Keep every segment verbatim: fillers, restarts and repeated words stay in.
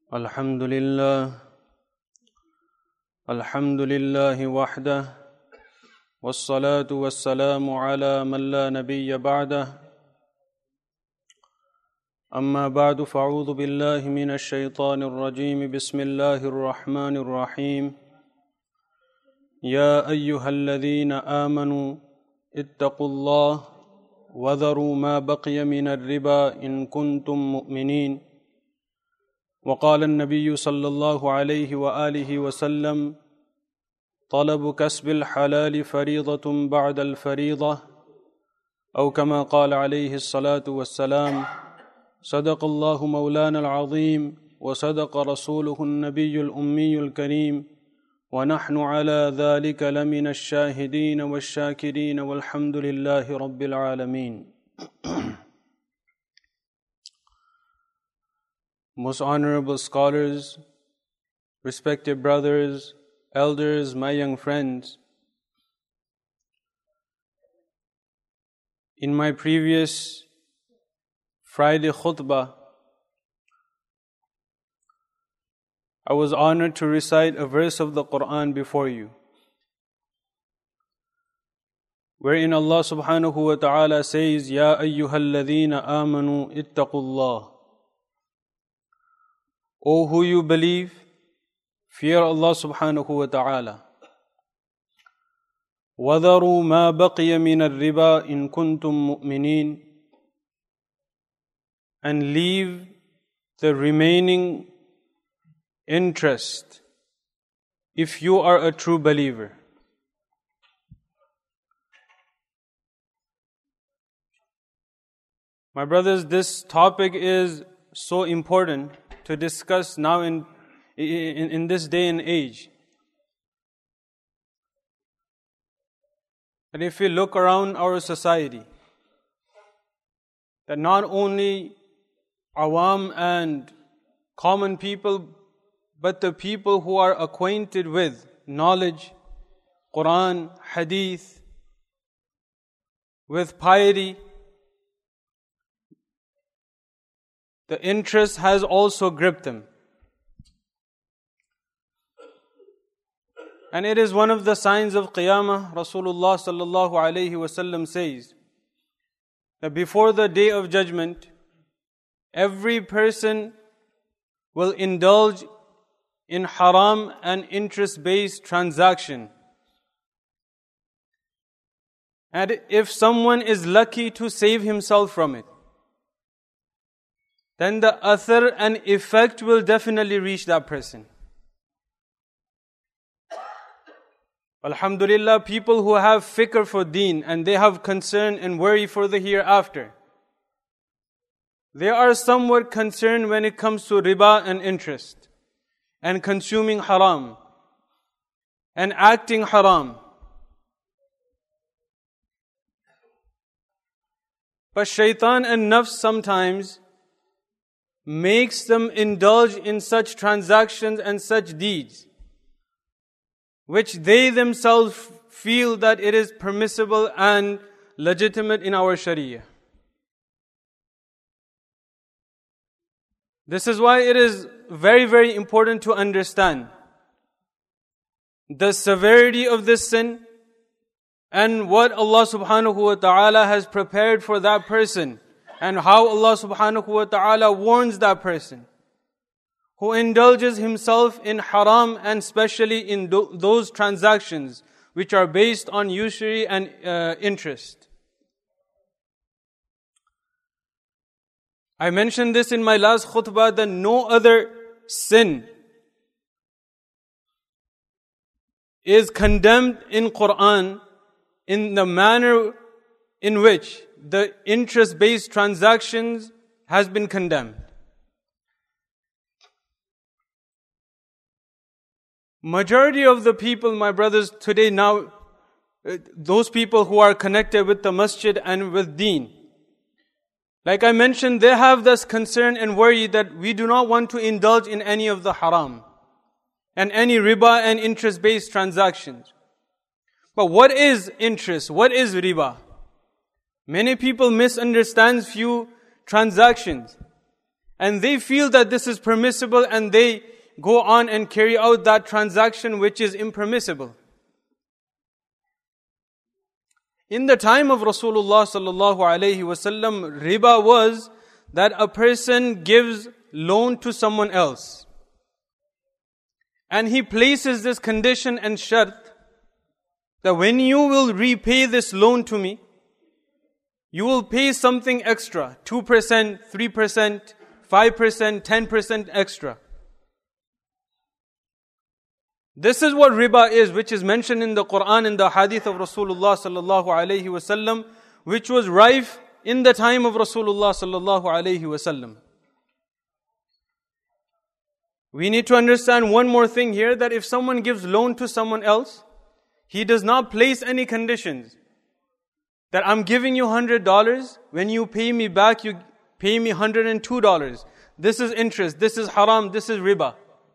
الحمد لله الحمد لله وحده والصلاة والسلام على من لا نبي بعده أما بعد فأعوذ بالله من الشيطان الرجيم بسم الله الرحمن الرحيم يا أيها الذين آمنوا اتقوا الله وذروا ما بقي من الربا إن كنتم مؤمنين وقال النبي صلى الله عليه وآله وسلم طلب كسب الحلال فريضة بعد الفريضة أو كما قال عليه الصلاة والسلام صدق الله مولانا العظيم وصدق رسوله النبي الأمي الكريم ونحن على ذلك لمن الشاهدين والشاكرين والحمد لله رب العالمين. Most honorable scholars, respected brothers, elders, my young friends, in my previous Friday khutbah, I was honored to recite a verse of the Quran before you, wherein Allah subhanahu wa ta'ala says, Ya ayyuhal ladhina amanu ittaqullah. O who you believe, fear Allah subhanahu wa ta'ala. وَذَرُوا مَا بَقِيَ مِنَ الرِّبَا إِن كُنتُم مُؤْمِنِينَ. And leave the remaining interest if you are a true believer. My brothers, this topic is so important to discuss now in, in, in this day and age. And if we look around our society, that not only awam and common people, but the people who are acquainted with knowledge, Quran, Hadith, with piety, the interest has also gripped them. And it is one of the signs of Qiyamah. Rasulullah sallallahu alayhi wasallam says that before the day of judgment, every person will indulge in haram and interest-based transaction. And if someone is lucky to save himself from it, then the athar and effect will definitely reach that person. Alhamdulillah, people who have fikr for deen and they have concern and worry for the hereafter, they are somewhat concerned when it comes to riba and interest, and consuming haram, and acting haram. But shaitan and nafs sometimes makes them indulge in such transactions and such deeds, which they themselves feel that it is permissible and legitimate in our Sharia. This is why it is very, very important to understand the severity of this sin and what Allah subhanahu wa ta'ala has prepared for that person, and how Allah subhanahu wa ta'ala warns that person who indulges himself in haram, and especially in do- those transactions which are based on usury and uh, interest. I mentioned this in my last khutbah that no other sin is condemned in Quran in the manner in which the interest-based transactions has been condemned. Majority of the people, my brothers, today now, those people who are connected with the masjid and with deen, like I mentioned, they have this concern and worry that we do not want to indulge in any of the haram and any riba and interest-based transactions. But what is interest? What is riba? Many people misunderstand few transactions. And they feel that this is permissible and they go on and carry out that transaction which is impermissible. In the time of Rasulullah sallallahu alaihi wasallam, riba was that a person gives loan to someone else. And he places this condition and shart that when you will repay this loan to me, you will pay something extra, two percent, three percent, five percent, ten percent extra. This is what riba is, which is mentioned in the Quran and the hadith of Rasulullah sallallahu alaihi wasallam, which was rife in the time of Rasulullah sallallahu alaihi wasallam. We need to understand one more thing here, that if someone gives loan to someone else, he does not place any conditions. That I'm giving you one hundred dollars, when you pay me back, you pay me one hundred two dollars. This is interest, this is haram, this is riba.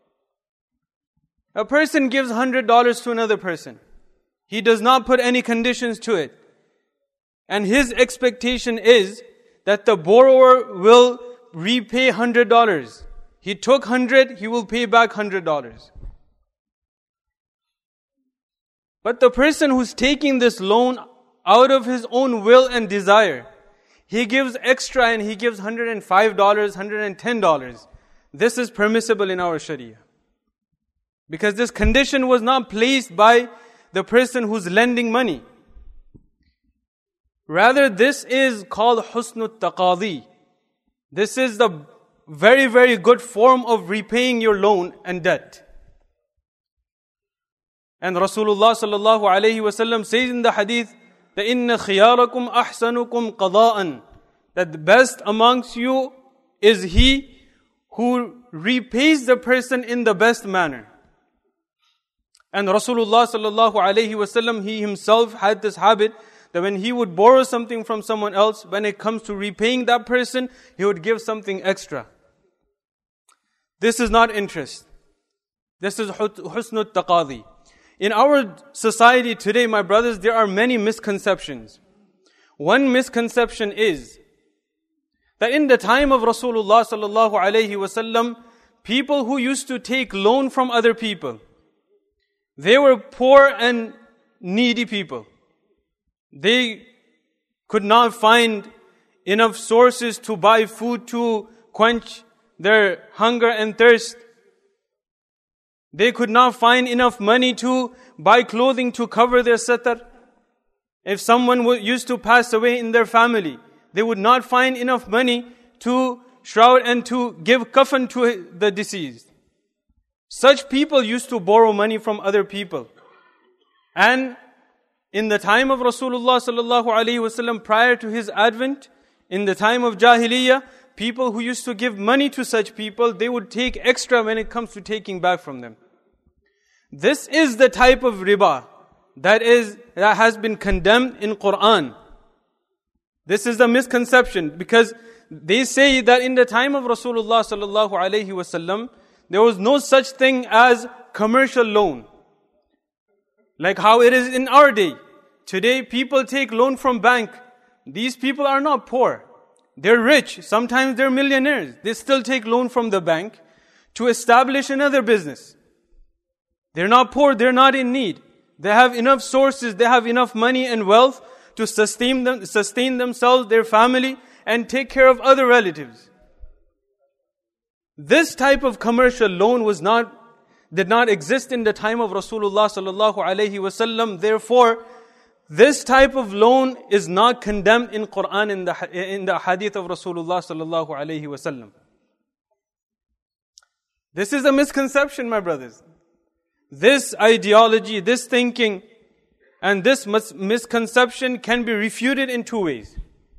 A person gives one hundred dollars to another person. He does not put any conditions to it. And his expectation is that the borrower will repay one hundred dollars. He took one hundred, he will pay back one hundred dollars. But the person who's taking this loan out of his own will and desire, he gives extra and he gives one hundred five dollars, one hundred ten dollars. This is permissible in our Sharia. Because this condition was not placed by the person who's lending money. Rather, this is called husnut taqadi. This is the very, very good form of repaying your loan and debt. And Rasulullah sallallahu alayhi wasallam says in the hadith that inna khiyarakum ahsanukum qada'an, that the best amongst you is he who repays the person in the best manner. And Rasulullah sallallahu alayhi wasallam, he himself had this habit that when he would borrow something from someone else, when it comes to repaying that person, he would give something extra. This is not interest. This is husnut taqadi. In our society today, my brothers, there are many misconceptions. One misconception is that in the time of Rasulullah sallallahu alayhi wasallam, people who used to take loan from other people, they were poor and needy people. They could not find enough sources to buy food to quench their hunger and thirst. They could not find enough money to buy clothing to cover their satar. If someone used to pass away in their family, they would not find enough money to shroud and to give kafan to the deceased. Such people used to borrow money from other people. And in the time of Rasulullah sallallahu alaihi wasallam, prior to his advent, in the time of Jahiliyyah, people who used to give money to such people, they would take extra when it comes to taking back from them. This is the type of riba that is that has been condemned in Quran. This is the misconception, because they say that in the time of Rasulullah sallallahu alaihi wasallam, there was no such thing as commercial loan. Like how it is in our day. Today people take loan from bank. These people are not poor. They're rich. Sometimes they're millionaires. They still take loan from the bank to establish another business. They're not poor. They're not in need. They have enough sources. They have enough money and wealth to sustain them, sustain themselves, their family, and take care of other relatives. This type of commercial loan was not, did not exist in the time of Rasulullah sallallahu alaihi wasallam. Therefore, this type of loan is not condemned in Quran, in the in the hadith of Rasulullah sallallahu alaihi wasallam. This is a misconception, my brothers. This ideology, this thinking, and this mis- misconception can be refuted in two ways.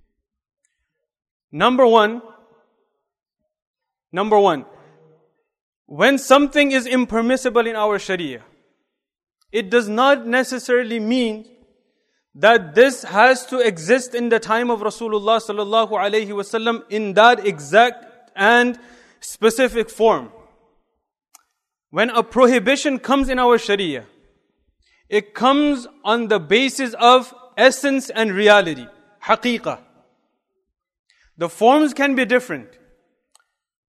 Number one, number one, when something is impermissible in our Sharia, it does not necessarily mean that this has to exist in the time of Rasulullah sallallahu alaihi wasallam in that exact and specific form. When a prohibition comes in our Sharia, it comes on the basis of essence and reality, haqiqah. The forms can be different.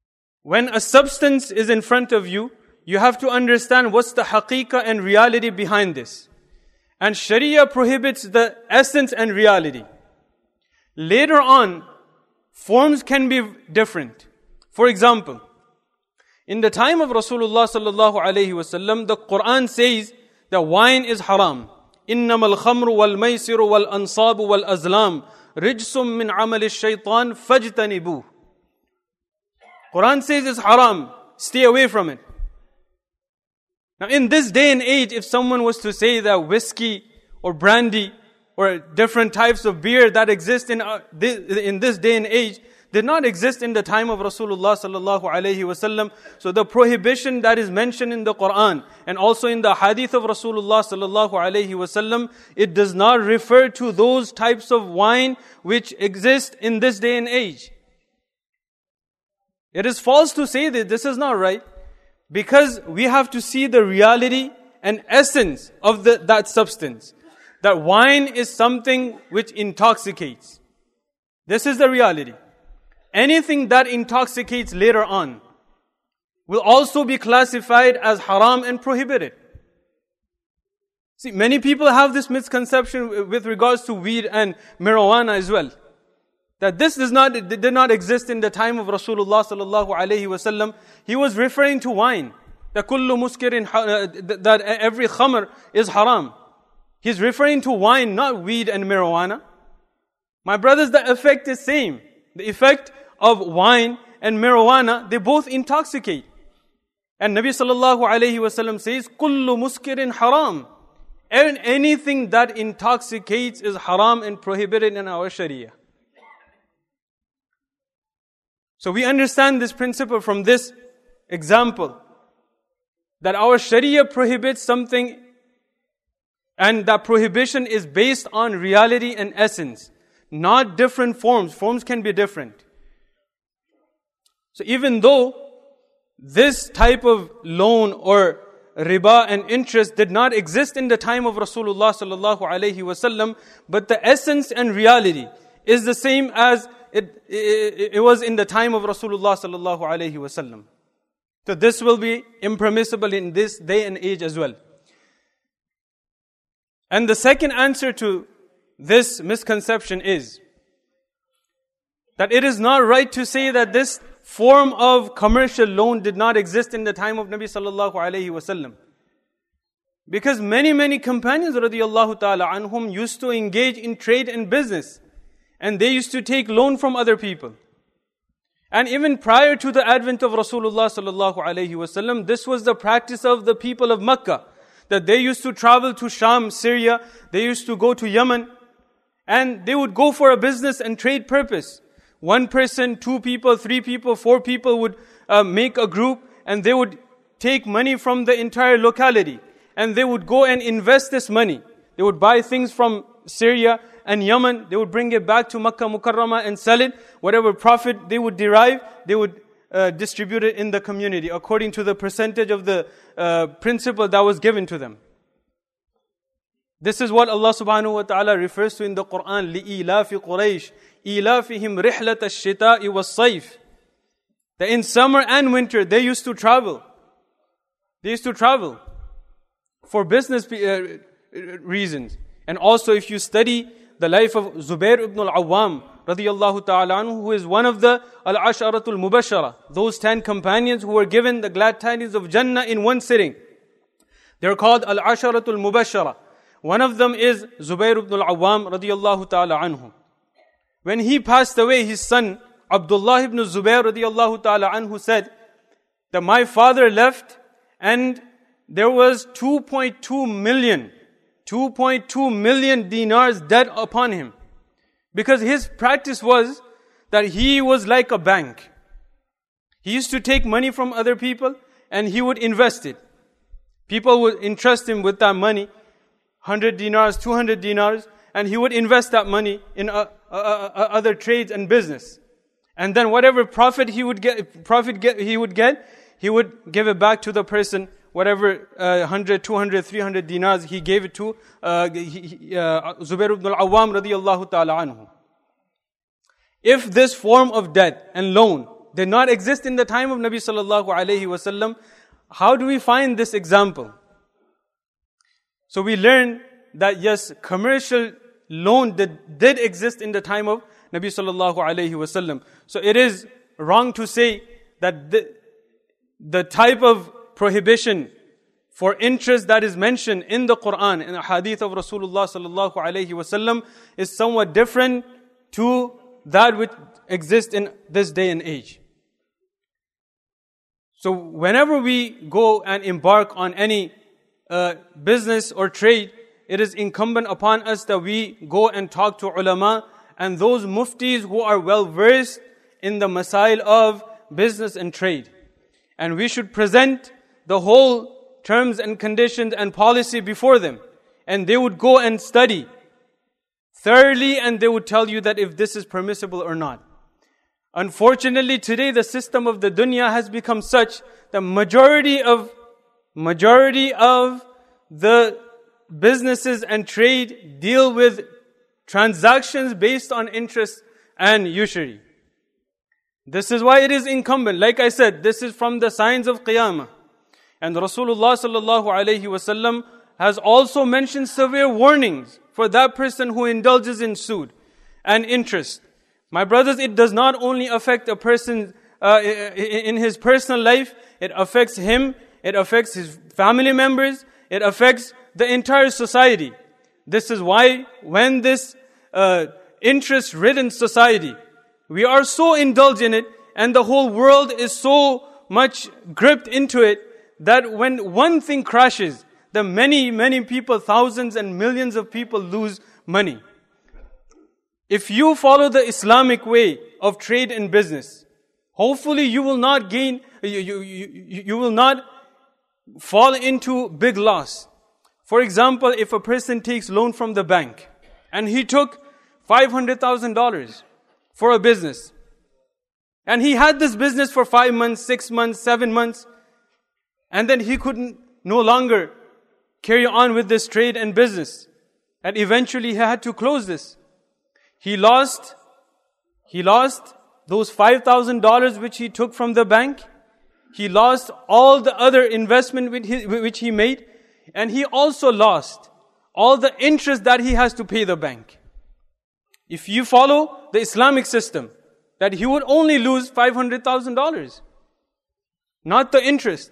When a substance is in front of you, you have to understand what's the haqiqah and reality behind this. And Sharia prohibits the essence and reality. Later on, forms can be different. For example, in the time of Rasulullah sallallahu alaihi wasallam, the Quran says that wine is haram. إِنَّمَا الْخَمْرُ وَالْمَيْسِرُ وَالْأَنصَابُ وَالْأَزْلَامُ رِجْسٌ مِّنْ عَمَلِ الشَّيْطَانِ فَاجْتَنِبُوهُ. Quran says it's haram. Stay away from it. Now in this day and age, if someone was to say that whiskey or brandy or different types of beer that exist in, uh, this, in this day and age did not exist in the time of Rasulullah sallallahu alaihi wasallam. So the prohibition that is mentioned in the Quran and also in the hadith of Rasulullah sallallahu alaihi wasallam, it does not refer to those types of wine which exist in this day and age. It is false to say that this is not right, because we have to see the reality and essence of the, that substance. That wine is something which intoxicates. This is the reality. Anything that intoxicates later on will also be classified as haram and prohibited. See, many people have this misconception with regards to weed and marijuana as well. That this does not, did not exist in the time of Rasulullah sallallahu alaihi wasallam. He was referring to wine. That kullu muskirin, that every khamr is haram. He's referring to wine, not weed and marijuana. My brothers, the effect is same. The effect of wine and marijuana, they both intoxicate. And Nabi sallallahu alaihi wasallam says, kullu muskirin haram. And anything that intoxicates is haram and prohibited in our Sharia. So we understand this principle from this example, that our Sharia prohibits something, and that prohibition is based on reality and essence, not different forms. Forms can be different. So even though this type of loan or riba and interest did not exist in the time of Rasulullah sallallahu alaihi wasallam, but the essence and reality is the same as It, it, it was in the time of Rasulullah sallallahu alaihi wasallam. So this will be impermissible in this day and age as well. And the second answer to this misconception is that it is not right to say that this form of commercial loan did not exist in the time of Nabi sallallahu alaihi wasallam. Because many, many companions radiyallahu ta'ala anhum used to engage in trade and business. And they used to take loan from other people. And even prior to the advent of Rasulullah sallallahu alaihi wasallam, this was the practice of the people of Makkah. That they used to travel to Sham, Syria. They used to go to Yemen. And they would go for a business and trade purpose. One person, two people, three people, four people would uh, make a group. And they would take money from the entire locality. And they would go and invest this money. They would buy things from Syria and Yemen, they would bring it back to Makkah Mukarramah and sell it. Whatever profit they would derive, they would uh, distribute it in the community according to the percentage of the uh, principle that was given to them. This is what Allah subhanahu wa ta'ala refers to in the Quran, لِإِيلَافِ قُرَيْشِ إِيلَافِهِمْ رِحْلَةَ الشِّتَاءِ وَالصَّيْفِ. That in summer and winter, they used to travel. They used to travel for business uh, reasons. And also if you study the life of Zubair ibn al-Awwam radiyallahu ta'ala anhu, who is one of the al-asharatul mubashara, those ten companions who were given the glad tidings of Jannah in one sitting. They're called al-asharatul mubashara. One of them is Zubair ibn al-Awwam radiyallahu ta'ala anhu. When he passed away, his son Abdullah ibn Zubair radiyallahu ta'ala anhu said that my father left and there was two point two million two point two million dinars debt upon him. Because his practice was that he was like a bank. He used to take money from other people and he would invest it. People would entrust him with that money, one hundred dinars, two hundred dinars, and he would invest that money in uh, uh, uh, other trades and business. And then whatever profit he would get, profit get, he would get, he would give it back to the person. Whatever uh, one hundred, two hundred, three hundred dinars he gave it to uh, he, uh, Zubair ibn al-Awwam radiyallahu ta'ala anhu. If this form of debt and loan did not exist in the time of Nabi sallallahu alayhi wasallam. How do we find this example? So we learn that yes, commercial loan did, did exist in the time of Nabi sallallahu alayhi wasallam. So it is wrong to say that the, the type of prohibition for interest that is mentioned in the Quran, in the hadith of Rasulullah sallallahu alayhi wasallam, is somewhat different to that which exists in this day and age. So whenever we go and embark on any uh, business or trade, it is incumbent upon us that we go and talk to ulama and those muftis who are well versed in the masail of business and trade. And we should present the whole terms and conditions and policy before them. And they would go and study thoroughly and they would tell you that if this is permissible or not. Unfortunately, today the system of the dunya has become such that majority of majority of the businesses and trade deal with transactions based on interest and usury. This is why it is incumbent. Like I said, this is from the signs of Qiyamah. And Rasulullah sallallahu alayhi wasallam has also mentioned severe warnings for that person who indulges in sood and interest. My brothers, it does not only affect a person uh, in his personal life, it affects him, it affects his family members, it affects the entire society. This is why when this uh, interest-ridden society, we are so indulged in it and the whole world is so much gripped into it that when one thing crashes, the many, many people, thousands and millions of people lose money. If you follow the Islamic way of trade and business, hopefully you will not gain, you, you, you, you will not fall into big loss. For example, if a person takes loan from the bank and he took five hundred thousand dollars for a business and he had this business for five months, six months, seven months and then he couldn't no longer carry on with this trade and business and eventually he had to close this. He lost, he lost those five thousand dollars which he took from the bank. He lost all the other investment which he made. And he also lost all the interest that he has to pay the bank. If you follow the Islamic system, that he would only lose five hundred thousand dollars. Not the interest.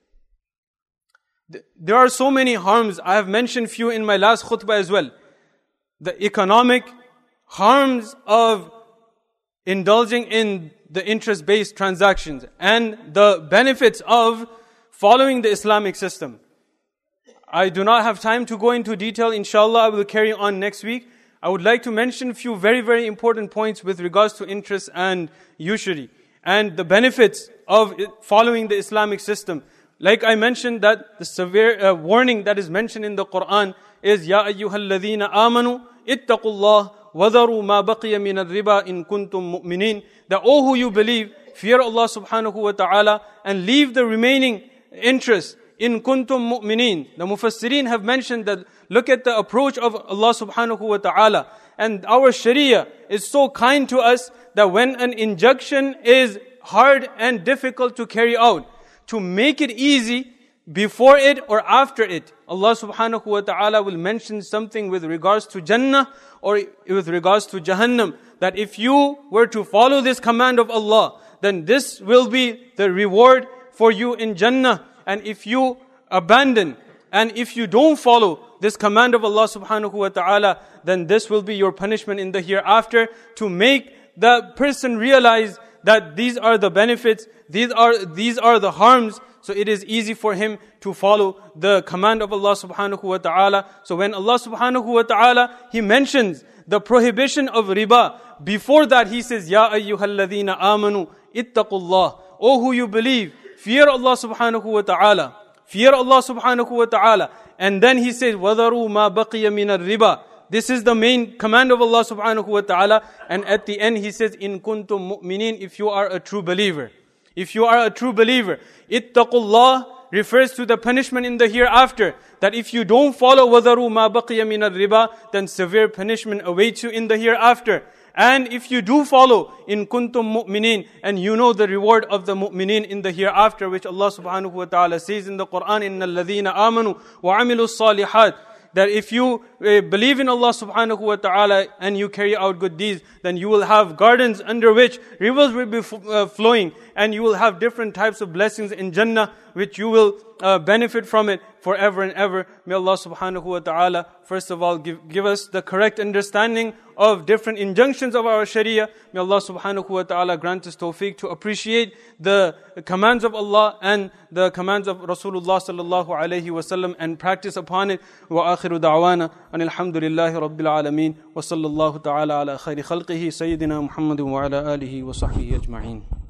There are so many harms. I have mentioned few in my last khutbah as well. The economic harms of indulging in the interest-based transactions and the benefits of following the Islamic system. I do not have time to go into detail. Inshallah, I will carry on next week. I would like to mention a few very, very important points with regards to interest and usury and the benefits of following the Islamic system. Like I mentioned that the severe uh, warning that is mentioned in the Quran is Ya ayyuhal ladhina amanu ittaqullah وَذَرُوا مَا بَقِيَ مِنَ الرِّبَا إِن كُنْتُم مُؤْمِنِينَ. That, oh who you believe, fear Allah subhanahu wa ta'ala and leave the remaining interest. In kuntum mu'minin. The Mufassirin have mentioned that look at the approach of Allah subhanahu wa ta'ala. And our Sharia is so kind to us that when an injunction is hard and difficult to carry out, to make it easy before it or after it, Allah subhanahu wa ta'ala will mention something with regards to Jannah or with regards to Jahannam. That if you were to follow this command of Allah, then this will be the reward for you in Jannah. And if you abandon and if you don't follow this command of Allah subhanahu wa ta'ala, then this will be your punishment in the hereafter, to make the person realize that these are the benefits, these are these are the harms. So it is easy for him to follow the command of Allah subhanahu wa ta'ala. So when Allah subhanahu wa ta'ala, He mentions the prohibition of riba, before that He says, Ya ayyuhal ladhina amanu ittaqullah. Oh who you believe, fear Allah subhanahu wa ta'ala. Fear Allah subhanahu wa ta'ala. And then He says, وَذَرُوا مَا بَقِيَ مِنَ الرِّبَى. This is the main command of Allah subhanahu wa ta'ala. And at the end He says, إِن كُنْتُم مُؤْمِنِينَ. If you are a true believer. If you are a true believer. Ittaqullah refers to the punishment in the hereafter. That if you don't follow وَذَرُوا مَا بَقِيَ مِنَ الرِّبَى, then severe punishment awaits you in the hereafter. And if you do follow, in kuntum mu'mineen, and you know the reward of the mu'mineen in the hereafter, which Allah subhanahu wa ta'ala says in the Quran, إِنَّ الَّذِينَ آمَنُوا وَعَمِلُوا الصَّالِحَاتِ, that if you uh, believe in Allah subhanahu wa ta'ala and you carry out good deeds, then you will have gardens under which rivers will be f- uh, flowing, and you will have different types of blessings in Jannah, which you will uh, benefit from it forever and ever. May Allah subhanahu wa ta'ala first of all give, give us the correct understanding of different injunctions of our Sharia. May Allah subhanahu wa ta'ala grant us tawfiq to appreciate the commands of Allah and the commands of Rasulullah sallallahu alayhi wa sallam and practice upon it. Wa akhiru da'wana anil hamdulillahi rabbil alameen wa sallallahu ta'ala ala khayri khalqihi sayyidina Muhammadin wa ala alihi wa sahbihi ajma'in.